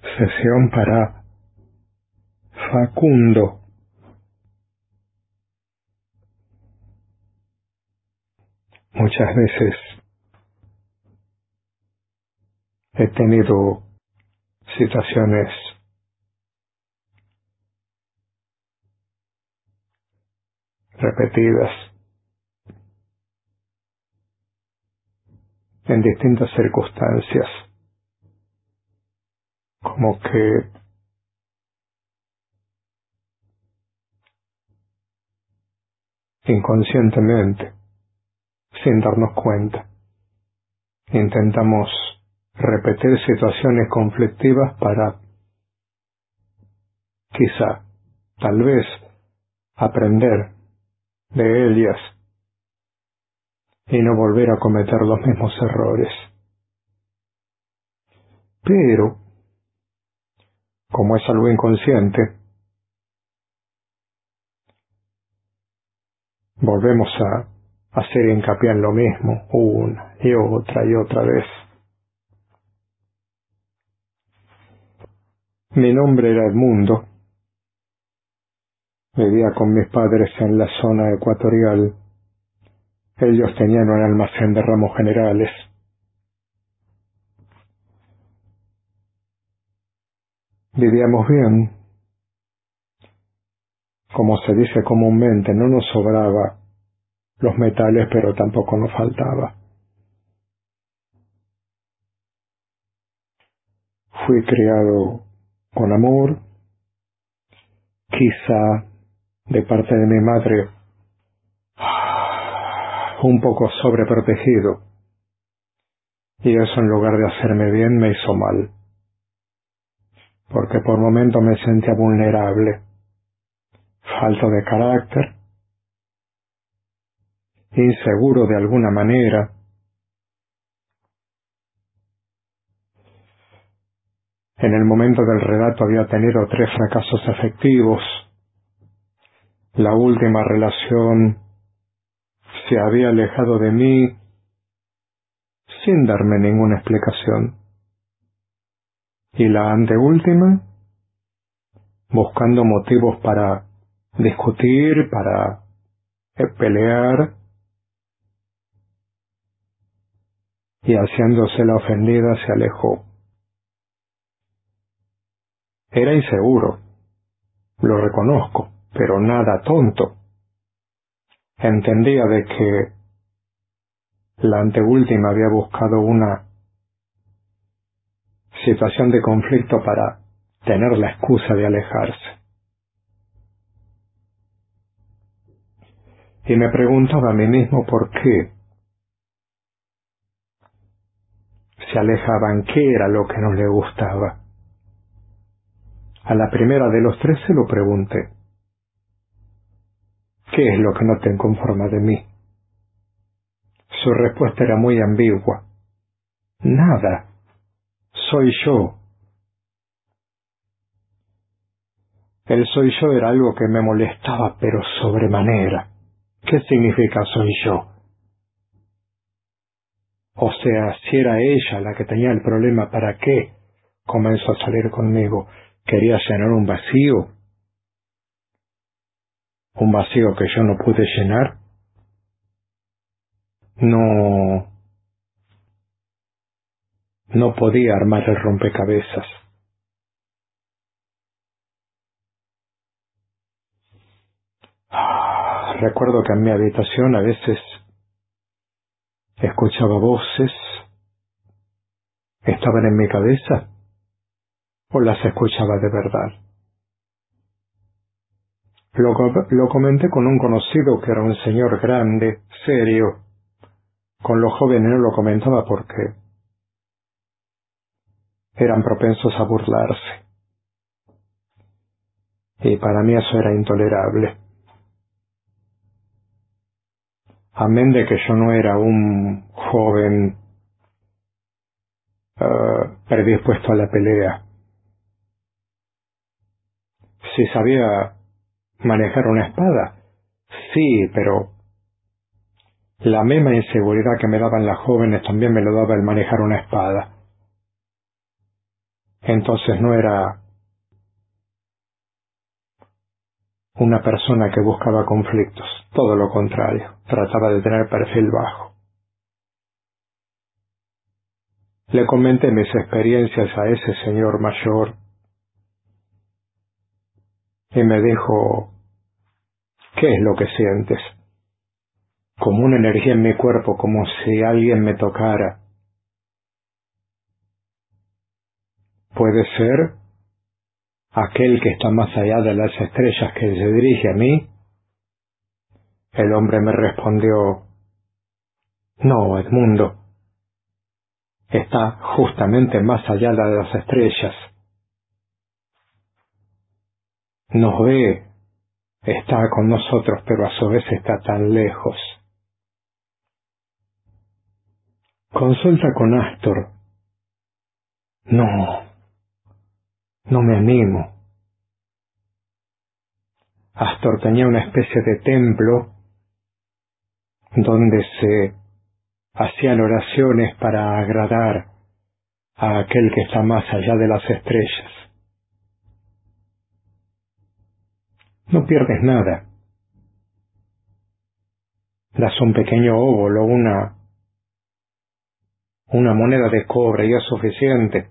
Sesión para Facundo. Muchas veces he tenido situaciones repetidas en distintas circunstancias, como que inconscientemente, sin darnos cuenta, intentamos repetir situaciones conflictivas para, quizá, tal vez, aprender de ellas y no volver a cometer los mismos errores. Pero, como es algo inconsciente, volvemos a hacer hincapié en lo mismo una y otra vez. Mi nombre era Edmundo. Vivía con mis padres en la zona ecuatorial. Ellos tenían un almacén de ramos generales. Vivíamos bien. Como se dice comúnmente, no nos sobraba los metales, pero tampoco nos faltaba. Fui criado con amor, quizá de parte de mi madre un poco sobreprotegido, y eso en lugar de hacerme bien me hizo mal, porque por momentos me sentía vulnerable, falto de carácter, inseguro de alguna manera. En el momento del relato había tenido 3 fracasos afectivos. La última relación se había alejado de mí sin darme ninguna explicación. Y la anteúltima, buscando motivos para discutir, para pelear, y haciéndose la ofendida se alejó. Era inseguro, lo reconozco, pero nada tonto. Entendía de que la anteúltima había buscado una situación de conflicto para tener la excusa de alejarse. Y me preguntaba a mí mismo por qué se alejaban, qué era lo que no le gustaba. A la primera de los 3 se lo pregunté. ¿Qué es lo que no te conforma de mí? Su respuesta era muy ambigua. Nada. Soy yo. El soy yo era algo que me molestaba, pero sobremanera. ¿Qué significa soy yo? O sea, si era ella la que tenía el problema, ¿para qué comenzó a salir conmigo? ¿Quería llenar un vacío? ¿Un vacío que yo no pude llenar? No podía armar el rompecabezas. Recuerdo que en mi habitación a veces escuchaba voces. ¿Estaban en mi cabeza o las escuchaba de verdad? Lo comenté con un conocido que era un señor grande, serio. Con los jóvenes no lo comentaba porque eran propensos a burlarse. Y para mí eso era intolerable. Amén de que yo no era un joven predispuesto a la pelea. Si sabía manejar una espada, sí, pero la misma inseguridad que me daban las jóvenes también me lo daba el manejar una espada. Entonces no era una persona que buscaba conflictos, todo lo contrario, trataba de tener perfil bajo. Le comenté mis experiencias a ese señor mayor y me dijo, ¿qué es lo que sientes? Como una energía en mi cuerpo, como si alguien me tocara. ¿Puede ser aquel que está más allá de las estrellas que se dirige a mí? El hombre me respondió, no, Edmundo, está justamente más allá de las estrellas. Nos ve, está con nosotros, pero a su vez está tan lejos. Consulta con Astor. No me animo. Astor tenía una especie de templo donde se hacían oraciones para agradar a aquel que está más allá de las estrellas. No pierdes nada. Das un pequeño óvulo, una moneda de cobre y es suficiente.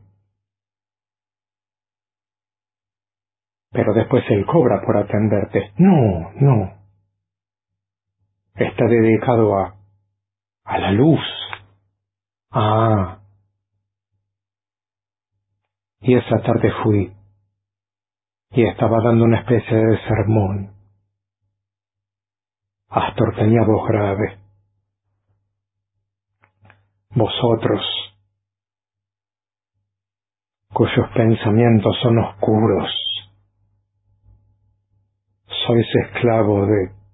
Pero después él cobra por atenderte. No. Está dedicado a la luz. Y esa tarde fui y estaba dando una especie de sermón. Astor tenía voz grave. Vosotros, cuyos pensamientos son oscuros, sois esclavos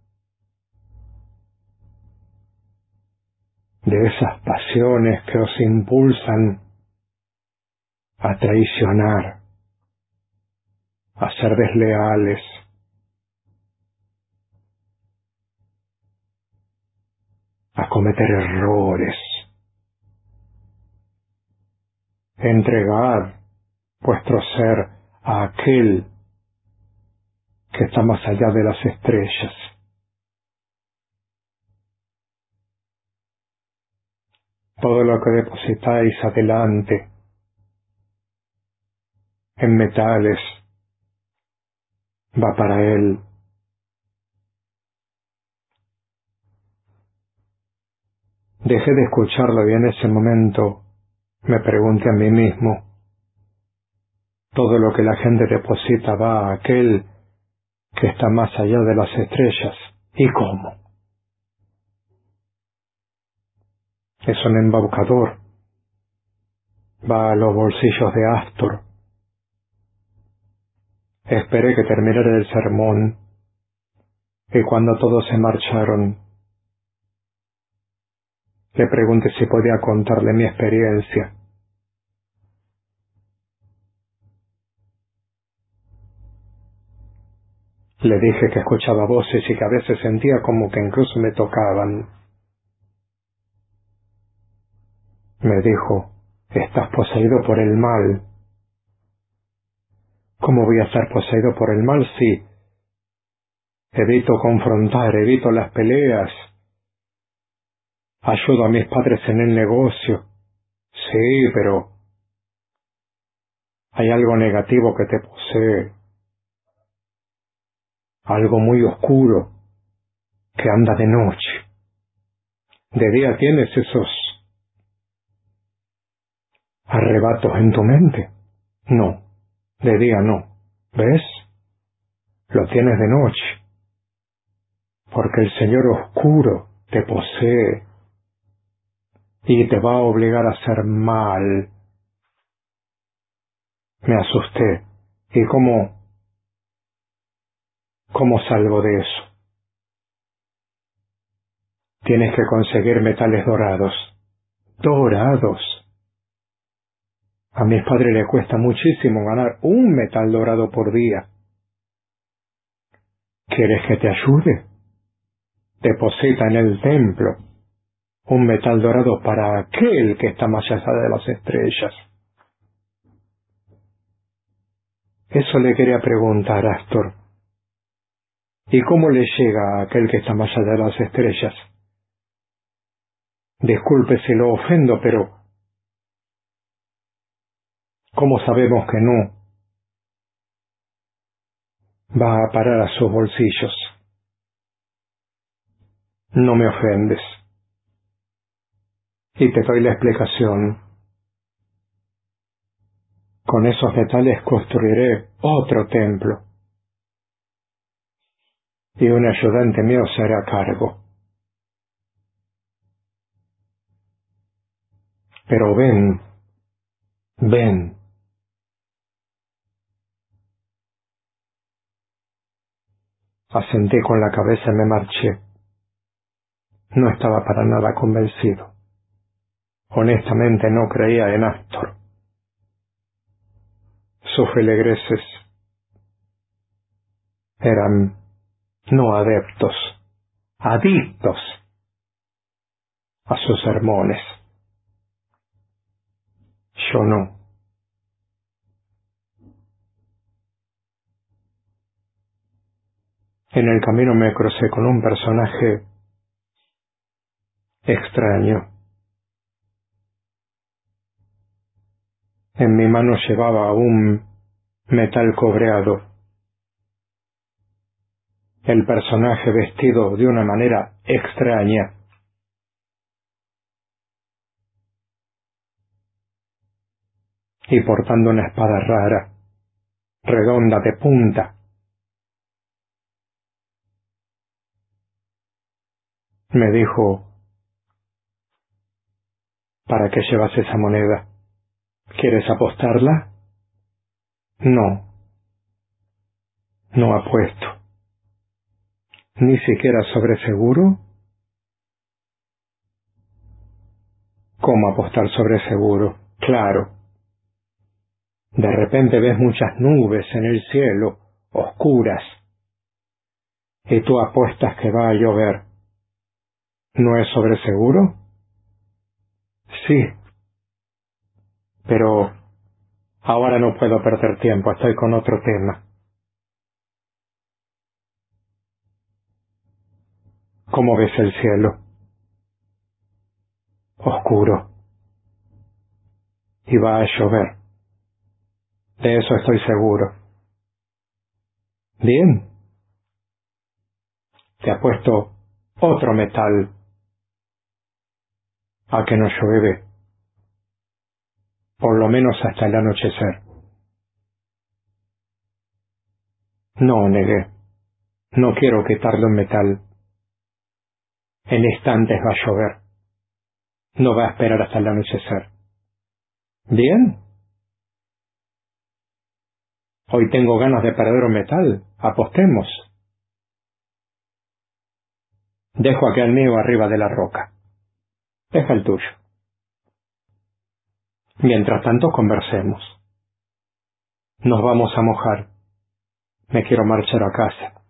de esas pasiones que os impulsan a traicionar, a ser desleales, a cometer errores. Entregad vuestro ser a aquel que está más allá de las estrellas. Todo lo que depositáis adelante en metales va para él. Dejé de escucharlo y en ese momento me pregunté a mí mismo, todo lo que la gente deposita va a aquel que está más allá de las estrellas. ¿Y cómo? Es un embaucador. Va a los bolsillos de Astor. Esperé que terminara el sermón y cuando todos se marcharon, le pregunté si podía contarle mi experiencia. Le dije que escuchaba voces y que a veces sentía como que incluso me tocaban. Me dijo, estás poseído por el mal. ¿Cómo voy a estar poseído por el mal si evito confrontar, evito las peleas? Ayudo a mis padres en el negocio. Sí, pero hay algo negativo que te posee. Algo muy oscuro que anda de noche. De día tienes esos arrebatos en tu mente. No, de día no. ¿Ves? Lo tienes de noche. Porque el Señor oscuro te posee y te va a obligar a hacer mal. Me asusté. ¿Y cómo salgo de eso? Tienes que conseguir metales dorados. ¿Dorados? A mis padres les cuesta muchísimo ganar un metal dorado por día. ¿Quieres que te ayude? Deposita en el templo un metal dorado para aquel que está más allá de las estrellas. Eso le quería preguntar, Astor. ¿Y cómo le llega a aquel que está más allá de las estrellas? Disculpe si lo ofendo, pero ¿cómo sabemos que no va a parar a sus bolsillos? No me ofendes. Y te doy la explicación. Con esos metales construiré otro templo. Y un ayudante mío se hará cargo. Pero ven, ven. Asentí con la cabeza y me marché. No estaba para nada convencido. Honestamente no creía en Astor. Sus feligreses eran no adeptos, adictos a sus sermones. Yo no. En el camino me crucé con un personaje extraño. En mi mano llevaba un metal cobreado. El personaje vestido de una manera extraña. Y portando una espada rara, redonda de punta. Me dijo, ¿para qué llevas esa moneda? ¿Quieres apostarla? No, no apuesto. ¿Ni siquiera sobre seguro? ¿Cómo apostar sobre seguro? Claro. De repente ves muchas nubes en el cielo, oscuras, y tú apuestas que va a llover. ¿No es sobre seguro? Sí, pero ahora no puedo perder tiempo, estoy con otro tema. ¿Cómo ves el cielo? Oscuro. Y va a llover. De eso estoy seguro. Bien. Te apuesto otro metal a que no llueve, por lo menos hasta el anochecer. No, negué. No quiero quitarle un metal. En instantes va a llover. No va a esperar hasta el anochecer. Bien. Hoy tengo ganas de perder un metal. Apostemos. Dejo aquel mío arriba de la roca. Deja el tuyo. Mientras tanto conversemos. Nos vamos a mojar. Me quiero marchar a casa.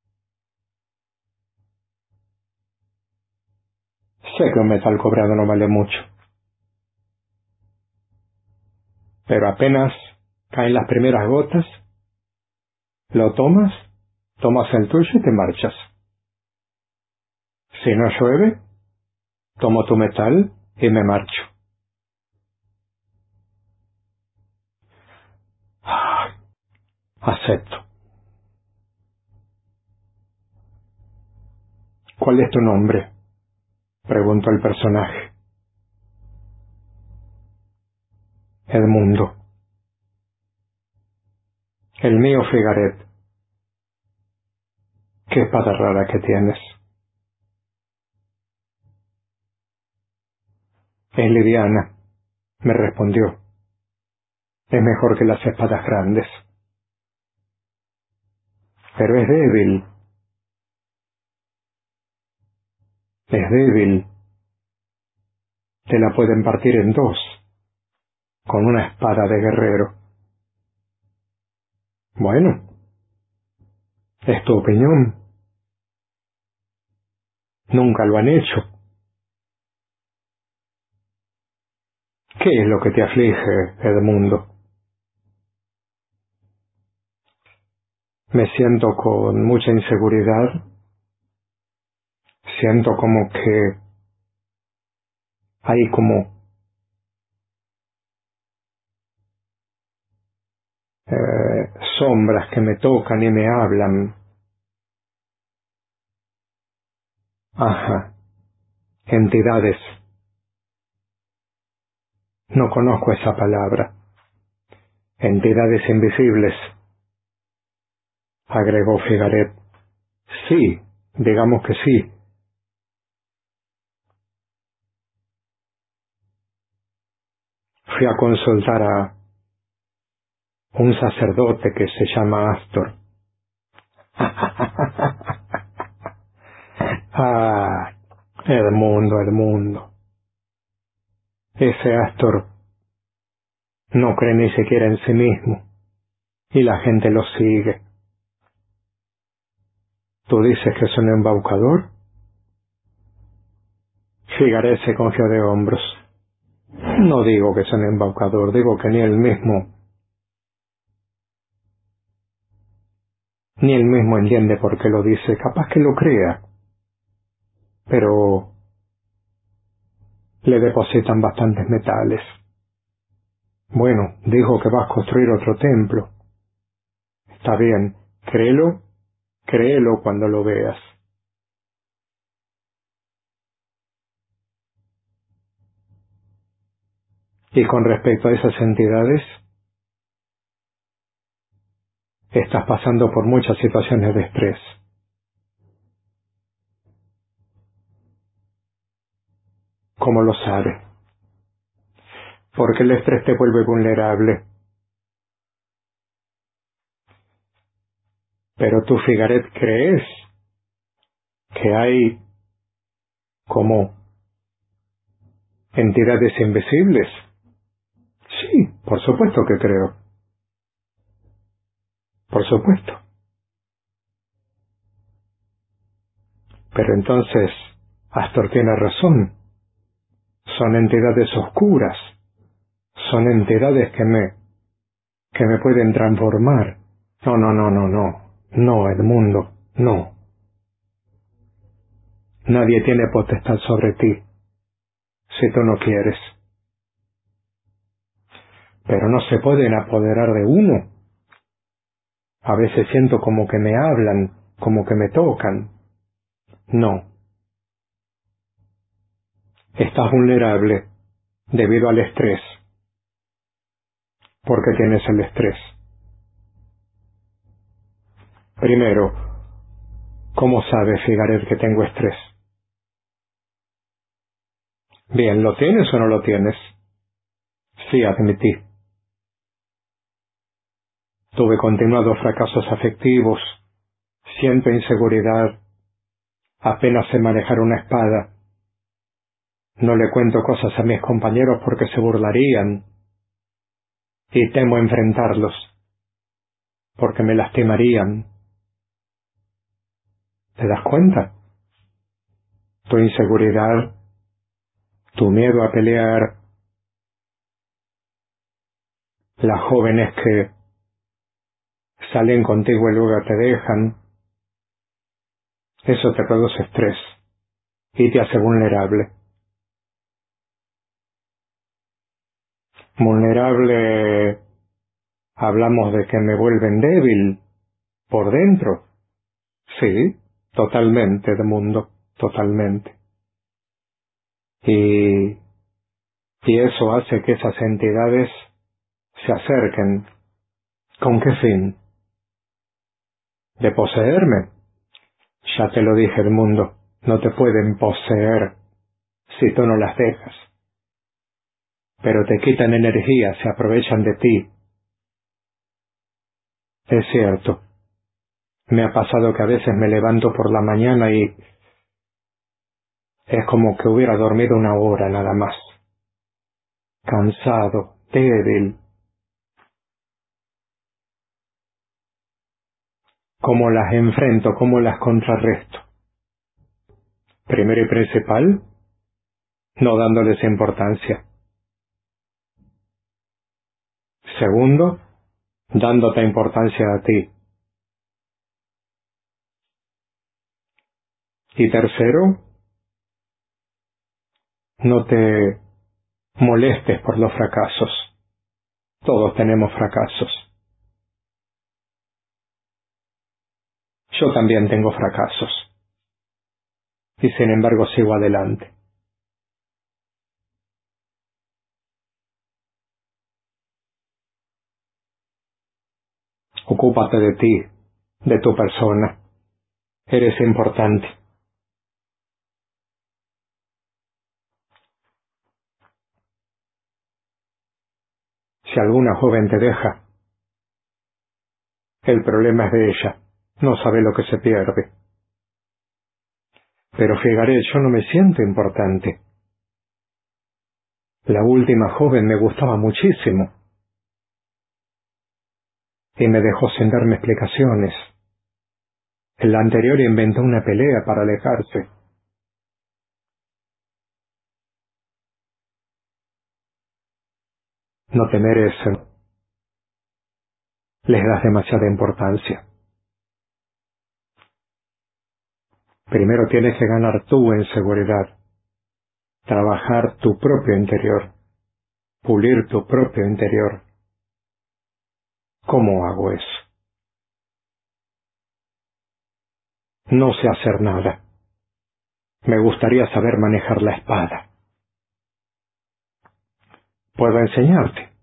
Sé que un metal cobrado no vale mucho. Pero apenas caen las primeras gotas, lo tomas, tomas el tuyo y te marchas. Si no llueve, tomo tu metal y me marcho. Acepto. ¿Cuál es tu nombre? Preguntó el personaje. Edmundo. El mío, Figaret. Qué espada rara que tienes. Es liviana, me respondió. Es mejor que las espadas grandes. Pero es débil. Es débil. Te la pueden partir en dos, con una espada de guerrero. Bueno, es tu opinión. Nunca lo han hecho. ¿Qué es lo que te aflige, Edmundo? Me siento con mucha inseguridad, siento como que hay como sombras que me tocan y me hablan. Ajá, entidades. No conozco esa palabra. Entidades invisibles, agregó Figaret. Sí, digamos que sí. Fui a consultar a un sacerdote que se llama Astor. Ah, Edmundo. Ese Astor no cree ni siquiera en sí mismo, y la gente lo sigue. ¿Tú dices que es un embaucador? Figaret se cogió de hombros. No digo que es un embaucador, digo que ni él mismo entiende por qué lo dice. Capaz que lo crea, pero le depositan bastantes metales. Bueno, dijo que vas a construir otro templo. Está bien, créelo cuando lo veas. Y con respecto a esas entidades, estás pasando por muchas situaciones de estrés. ¿Cómo lo sabes? Porque el estrés te vuelve vulnerable. Pero tú, Figaret, ¿crees que hay como entidades invisibles? Sí, por supuesto que creo. Por supuesto. Pero entonces, Astor tiene razón. Son entidades oscuras. Son entidades que me pueden transformar. No. No, Edmundo, no. Nadie tiene potestad sobre ti, si tú no quieres. Pero no se pueden apoderar de uno. A veces siento como que me hablan, como que me tocan. No. Estás vulnerable debido al estrés. ¿Por qué tienes el estrés? Primero, ¿cómo sabes, Figaret, que tengo estrés? Bien, ¿lo tienes o no lo tienes? Sí, admití. Tuve continuados fracasos afectivos, siento inseguridad, apenas sé manejar una espada. No le cuento cosas a mis compañeros porque se burlarían, y temo enfrentarlos, porque me lastimarían. ¿Te das cuenta? Tu inseguridad, tu miedo a pelear, las jóvenes que salen contigo y luego te dejan, eso te produce estrés y te hace vulnerable. Vulnerable, hablamos de que me vuelven débil por dentro. Sí, totalmente, Edmundo, totalmente. Y eso hace que esas entidades se acerquen. ¿Con qué fin? ¿De poseerme? Ya te lo dije, Edmundo, no te pueden poseer si tú no las dejas. Pero te quitan energía, se aprovechan de ti. Es cierto. Me ha pasado que a veces me levanto por la mañana y es como que hubiera dormido una hora nada más. Cansado, débil. ¿Cómo las enfrento? ¿Cómo las contrarresto? Primero y principal, no dándoles importancia. Segundo, dándote importancia a ti. Y tercero, no te molestes por los fracasos. Todos tenemos fracasos. Yo también tengo fracasos. Y sin embargo sigo adelante. Ocúpate de ti, de tu persona. Eres importante. Si alguna joven te deja, el problema es de ella. No sabe lo que se pierde. Pero Figaret, yo no me siento importante. La última joven me gustaba muchísimo. Y me dejó sin darme explicaciones. La anterior inventó una pelea para alejarse. No te merecen. Les das demasiada importancia. Primero tienes que ganar tú en seguridad. Trabajar tu propio interior. Pulir tu propio interior. ¿Cómo hago eso? No sé hacer nada. Me gustaría saber manejar la espada. Puedo enseñarte.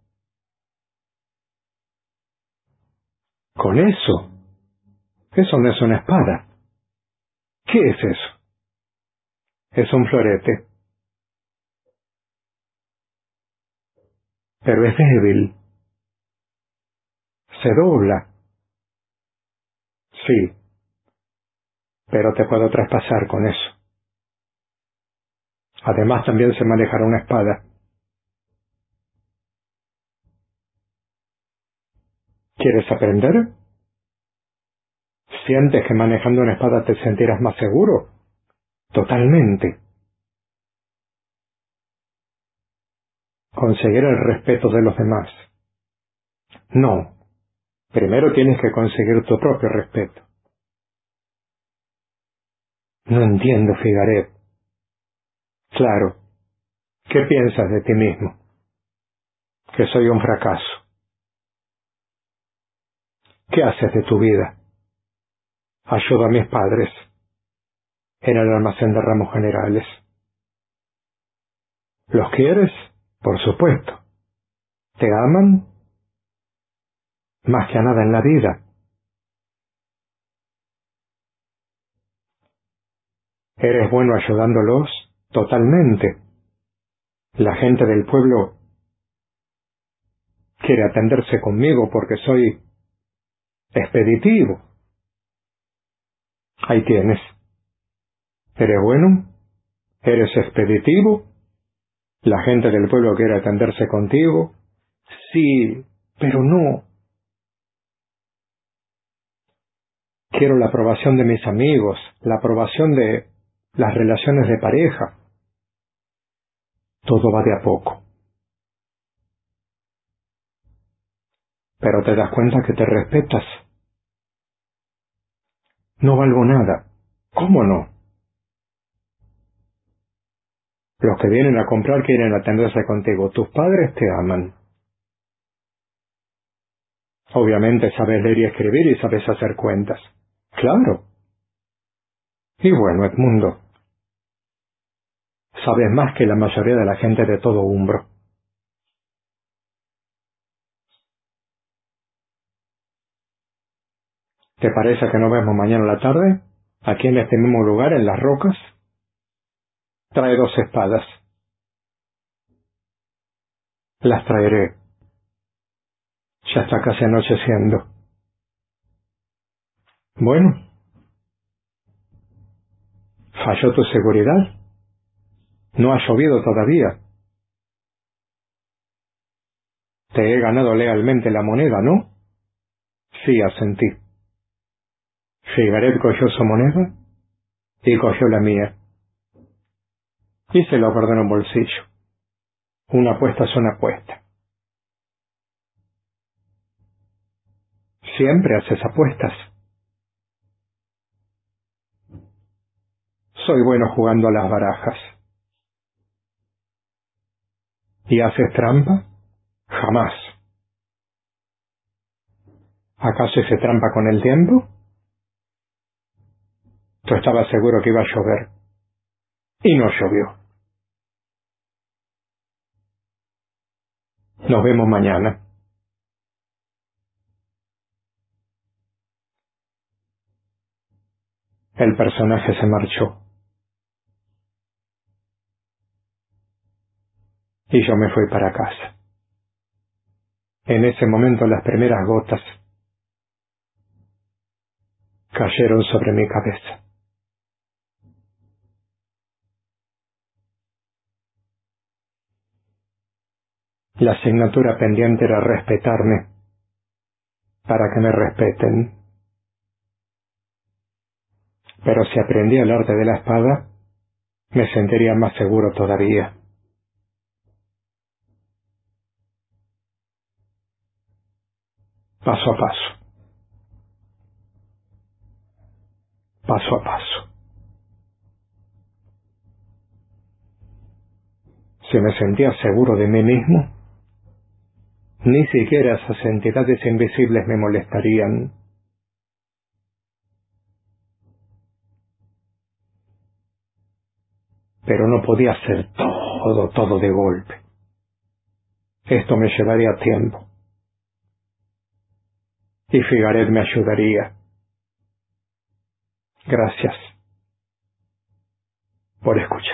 ¿Con eso? Eso no es una espada. ¿Qué es eso? Es un florete. Pero es débil. Se dobla. Sí, pero te puedo traspasar con eso. Además también sé manejar una espada. ¿Quieres aprender? ¿Sientes que manejando una espada te sentirás más seguro? Totalmente. Conseguir el respeto de los demás. No. Primero tienes que conseguir tu propio respeto. No entiendo, Figaret. Claro. ¿Qué piensas de ti mismo? Que soy un fracaso. ¿Qué haces de tu vida? Ayudo a mis padres en el almacén de ramos generales. ¿Los quieres? Por supuesto. ¿Te aman? Más que a nada en la vida. ¿Eres bueno ayudándolos? Totalmente. La gente del pueblo quiere atenderse conmigo porque soy expeditivo. Ahí tienes. ¿Eres bueno? ¿Eres expeditivo? ¿La gente del pueblo quiere atenderse contigo? Sí, pero no. Quiero la aprobación de mis amigos, la aprobación de las relaciones de pareja. Todo va de a poco. Pero te das cuenta que te respetas. No valgo nada. ¿Cómo no? Los que vienen a comprar quieren atenderse contigo. Tus padres te aman. Obviamente sabes leer y escribir y sabes hacer cuentas. Claro. Y bueno, Edmundo, sabes más que la mayoría de la gente de todo Umbro. ¿Te parece que nos vemos mañana a la tarde? Aquí en este mismo lugar, en las rocas. Trae 2 espadas. Las traeré. Ya está casi anocheciendo. Bueno, ¿falló tu seguridad? No ha llovido todavía. Te he ganado legalmente la moneda, ¿no? Sí, asentí. Figaret cogió su moneda y cogió la mía. Y se lo guardó en un bolsillo. Una apuesta es una apuesta. Siempre haces apuestas. soy bueno jugando a las barajas. ¿Y haces trampa? Jamás. ¿Acaso hice trampa con el tiempo? Tú estabas seguro que iba a llover. Y no llovió. Nos vemos mañana. El personaje se marchó. Y yo me fui para casa. En ese momento las primeras gotas cayeron sobre mi cabeza. La asignatura pendiente era respetarme para que me respeten. Pero si aprendí el arte de la espada, me sentiría más seguro todavía. Paso a paso. Paso a paso. Si me sentía seguro de mí mismo, ni siquiera esas entidades invisibles me molestarían. Pero no podía hacer todo de golpe. Esto me llevaría tiempo. Y Figaret me ayudaría. Gracias por escuchar.